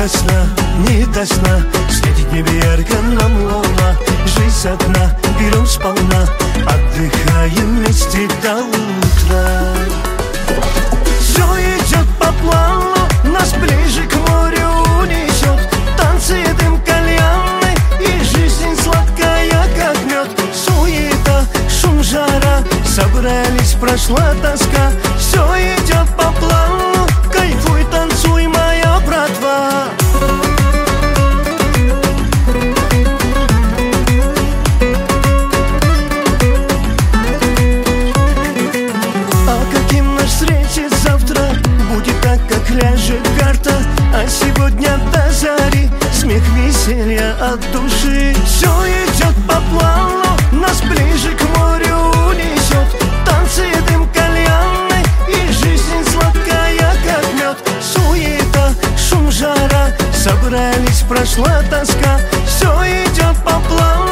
до сна, не до сна, светит в небе ярко нам луна. Жизнь одна, берем сполна, отдыхаем вместе до утра. Все идет по плану, нас ближе к морю унесет. Танцы, дым, кальяны, и жизнь сладкая, как мед. Суета, шум, жара, собрались, прошла тоска. Все идет по плану, кайфуй, танцуй, моя братва. Встретить завтра будет так, как ляжет карта. А сегодня до зари смех, веселья от души. Все идет по плану, нас ближе к морю унесет. Танцы, дым, кальяны, и жизнь сладкая, как мед. Суета, шум, жара, собрались, прошла тоска. Все идет по плану.